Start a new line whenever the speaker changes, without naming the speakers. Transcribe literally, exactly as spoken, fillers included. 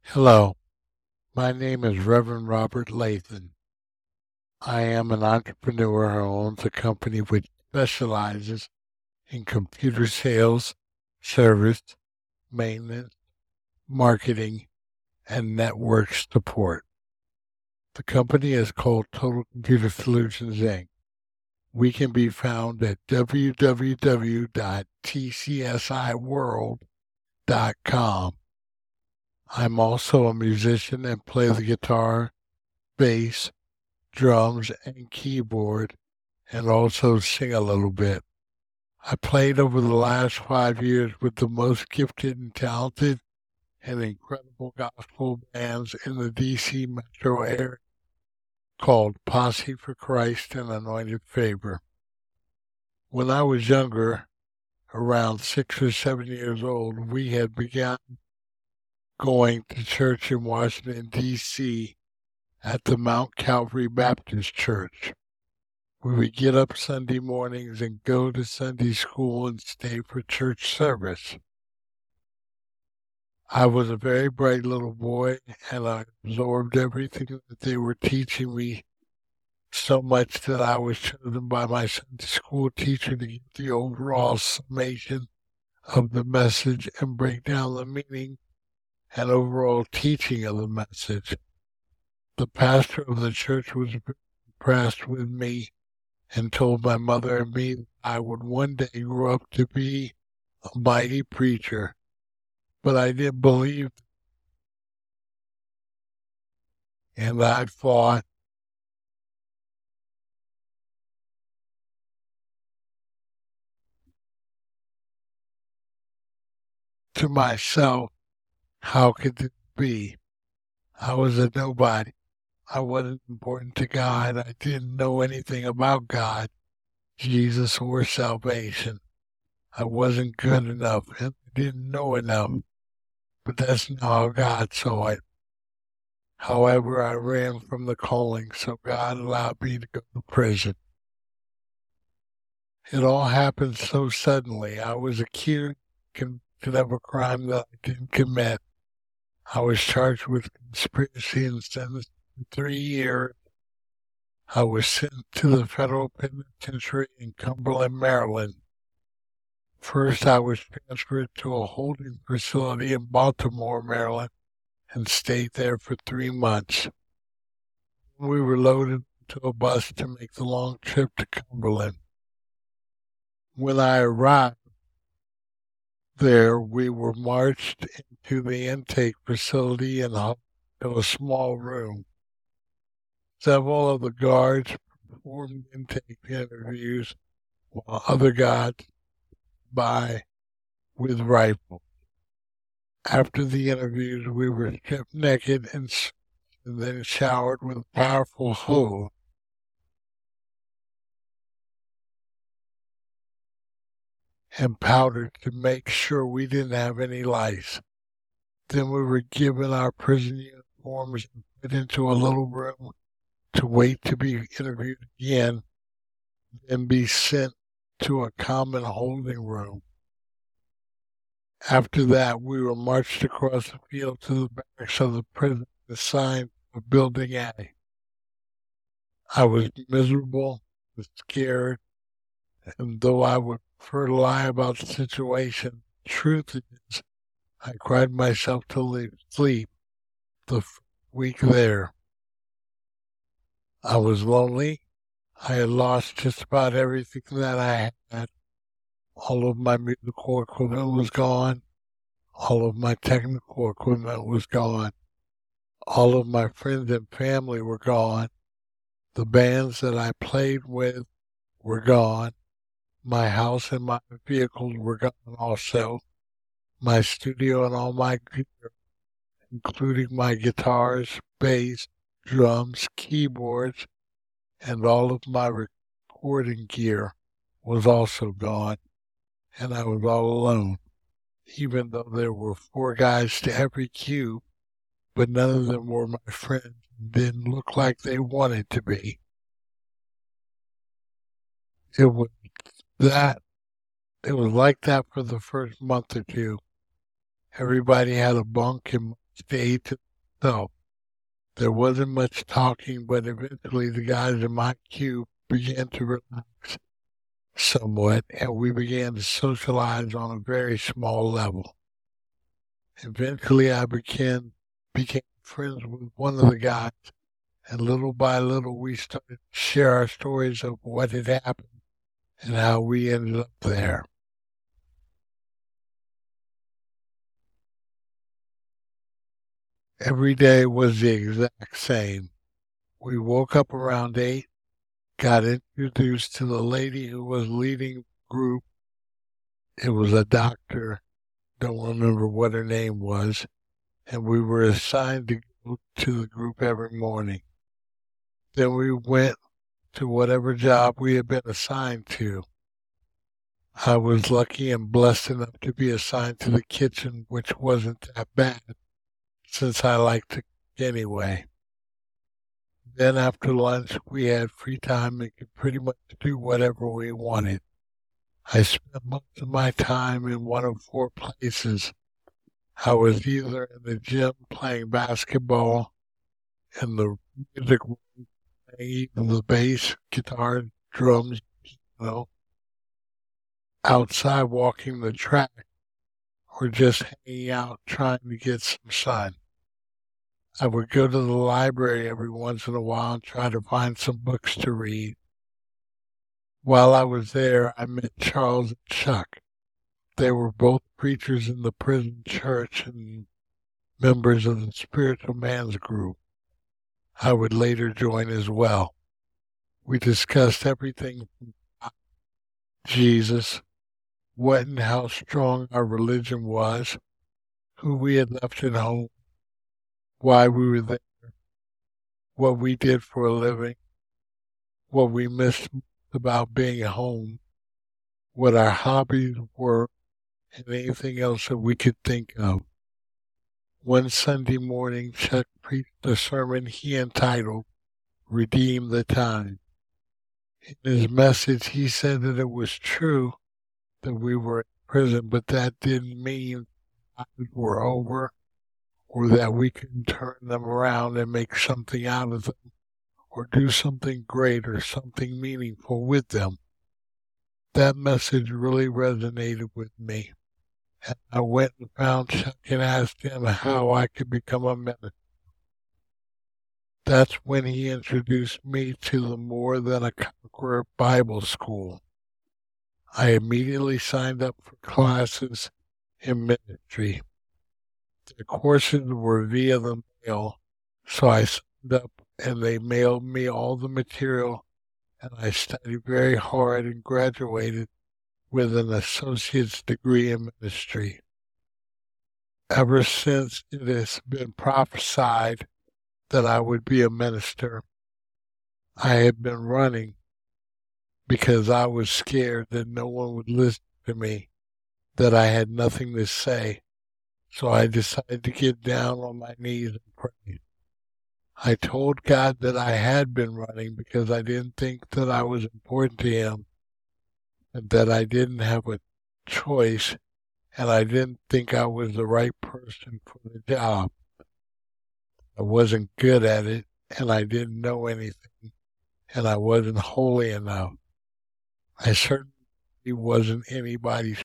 Hello, my name is Reverend Robert Lathan. I am an entrepreneur who owns a company which specializes in computer sales, service, maintenance, marketing, and network support. The company is called Total Computer Solutions, Incorporated. We can be found at w w w dot t c s i world dot com. I'm also a musician and play the guitar, bass, drums, and keyboard, and also sing a little bit. I played over the last five years with the most gifted and talented and incredible gospel bands in the D C metro area called Posse for Christ and Anointed Favor. When I was younger, around six or seven years old, we had begun going to church in Washington, D C at the Mount Calvary Baptist Church. We would get up Sunday mornings and go to Sunday school and stay for church service. I was a very bright little boy, and I absorbed everything that they were teaching me, so much that I was chosen by my Sunday school teacher to give the overall summation of the message and break down the meaning and overall teaching of the message. The pastor of the church was impressed with me and told my mother and me that I would one day grow up to be a mighty preacher. But I didn't believe, and I thought to myself, how could this be? I was a nobody. I wasn't important to God. I didn't know anything about God, Jesus, or salvation. I wasn't good enough, and I didn't know enough. But that's not how God saw it. However, I ran from the calling, so God allowed me to go to prison. It all happened so suddenly. I was accused, convicted of a crime that I didn't commit. I was charged with conspiracy and sentenced to three years. I was sent to the federal penitentiary in Cumberland, Maryland. First, I was transferred to a holding facility in Baltimore, Maryland, and stayed there for three months. We were loaded into a bus to make the long trip to Cumberland. When I arrived there, we were marched into the intake facility and up to a small room. Several of the guards performed intake interviews while other guards by with rifles. After the interviews, we were stripped naked and, and then showered with a powerful hose. And powdered to make sure we didn't have any lice. Then we were given our prison uniforms and put into a little room to wait to be interviewed again, and be sent to a common holding room. After that, we were marched across the field to the barracks of the prison assigned to Building A. I was miserable, was scared, and though I would prefer to lie about the situation, the truth is, I cried myself to sleep the first week there. I was lonely. I had lost just about everything that I had. All of my musical equipment was gone. All of my technical equipment was gone. All of my friends and family were gone. The bands that I played with were gone. My house and my vehicles were gone also. My studio and all my gear, including my guitars, bass, drums, keyboards, and all of my recording gear was also gone. And I was all alone, even though there were four guys to every cube, but none of them were my friends and didn't look like they wanted to be. It was that, it was like that for the first month or two. Everybody had a bunk in my stayed to himself. There wasn't much talking, but eventually the guys in my cube began to relax somewhat, and we began to socialize on a very small level. Eventually, I began became friends with one of the guys, and little by little, we started to share our stories of what had happened and how we ended up there. Every day was the exact same. We woke up around eight, got introduced to the lady who was leading the group. It was a doctor, don't remember what her name was, and we were assigned to go to the group every morning. Then we went to whatever job we had been assigned to. I was lucky and blessed enough to be assigned to the kitchen, which wasn't that bad, since I liked to cook anyway. Then after lunch, we had free time and could pretty much do whatever we wanted. I spent most of my time in one of four places. I was either in the gym playing basketball, in the music room playing either the bass, guitar, drums, you know, outside walking the track, or just hanging out trying to get some sun. I would go to the library every once in a while and try to find some books to read. While I was there, I met Charles and Chuck. They were both preachers in the prison church and members of the Spiritual Man's Group. I would later join as well. We discussed everything from Jesus, what and how strong our religion was, who we had left at home, why we were there, what we did for a living, what we missed about being home, what our hobbies were, and anything else that we could think of. One Sunday morning, Chuck preached a sermon he entitled, Redeem the Time. In his message, he said that it was true that we were in prison, but that didn't mean lives were over or that we couldn't turn them around and make something out of them or do something great or something meaningful with them. That message really resonated with me. And I went and found Chuck and asked him how I could become a minister. That's when he introduced me to the More Than a Conqueror Bible School. I immediately signed up for classes in ministry. The courses were via the mail, so I signed up and they mailed me all the material, and I studied very hard and graduated with an associate's degree in ministry. Ever since it has been prophesied that I would be a minister, I have been running because I was scared that no one would listen to me, that I had nothing to say. So I decided to get down on my knees and pray. I told God that I had been running because I didn't think that I was important to Him and that I didn't have a choice and I didn't think I was the right person for the job. I wasn't good at it and I didn't know anything and I wasn't holy enough. I certainly wasn't anybody's